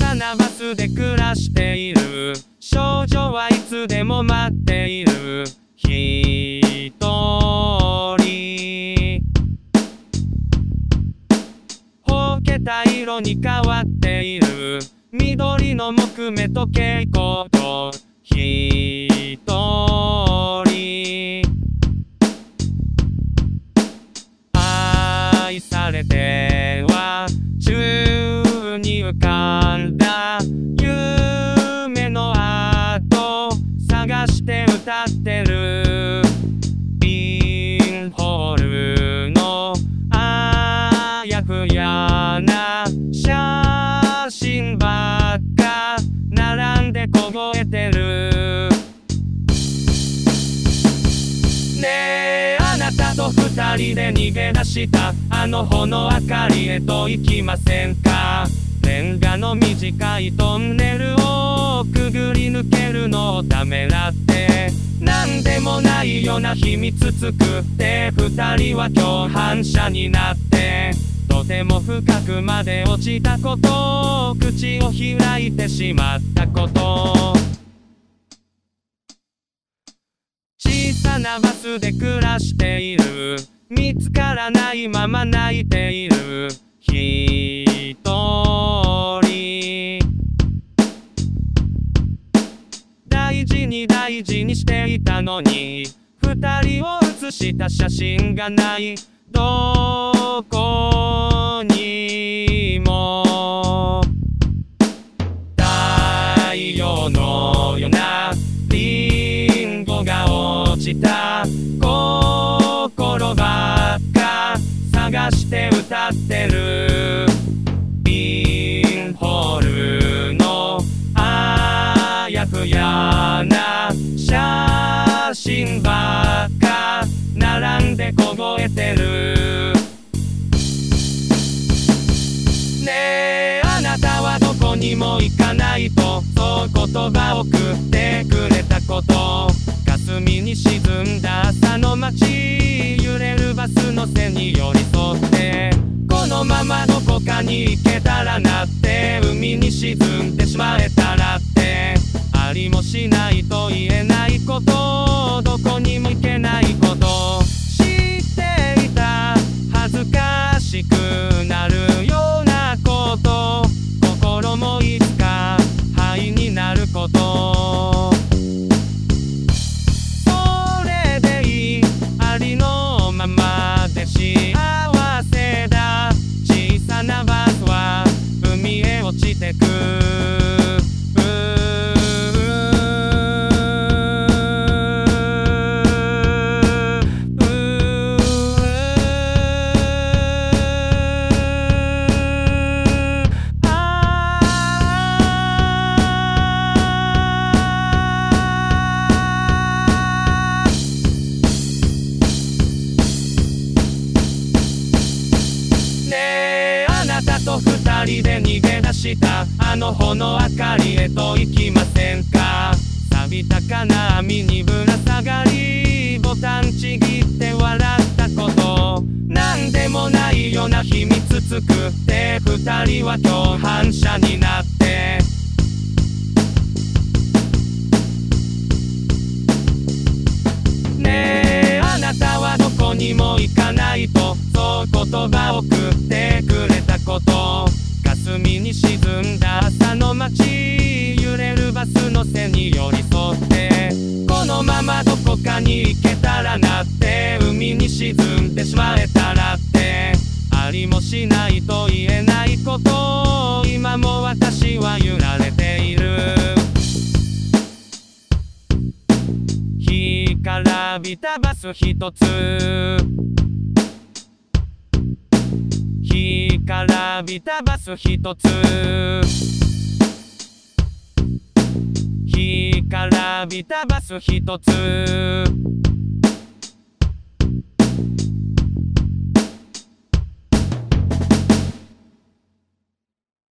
さなバスで暮らしている少女はいつでも待っているひとりほけた色に変わっている緑の木目と蛍光とひとり愛されては宙に浮かんだ夢の後探して歌ってるピンホールのあやふやな写真ばっか並んで凍えてるねえあなたと二人で逃げ出したあの穂の明かりへと行きませんかレンガの短いトンネルをくぐり抜けるのをためらってなんでもないような秘密作って二人は共犯者になってとても深くまで落ちたこと口を開いてしまったこと小さなバスで暮らしている見つからないまま泣いているひとり大事に大事にしていたのに二人を写した写真がないどこにも太陽のようなリンゴが落ちた心ばっか探して歌ってるピンホールのあやふやな写真ばっか並んで凍えてるねえあなたはどこにも行かないとそう言葉を送ってくれたこと霞に沈んだ朝の街揺れるバスの背に寄り添ってこのままどこかに行けたらなって海に沈んでしまえたらってありもしないと言えないことどこにも行けないこと知っていた恥ずかしくなるようなこと心もいつか灰になることそれでいいありのままで幸せだ小さなバスは海へ落ちてく二人で逃げ出したあの穂の明かりへと行きませんか錆びた金網にぶら下がりボタンちぎって笑ったことなんでもないような秘密作って二人は共犯者になってねえあなたはどこにも行かないとそう言葉を送ってくれたこと霞に沈んだ朝の街揺れるバスの背に寄り添ってこのままどこかに行けたらなって海に沈んでしまえたらってありもしないと言えないこと今も私は揺られている干からびたバス一つ干からびたバス一つ干からびたバス一つ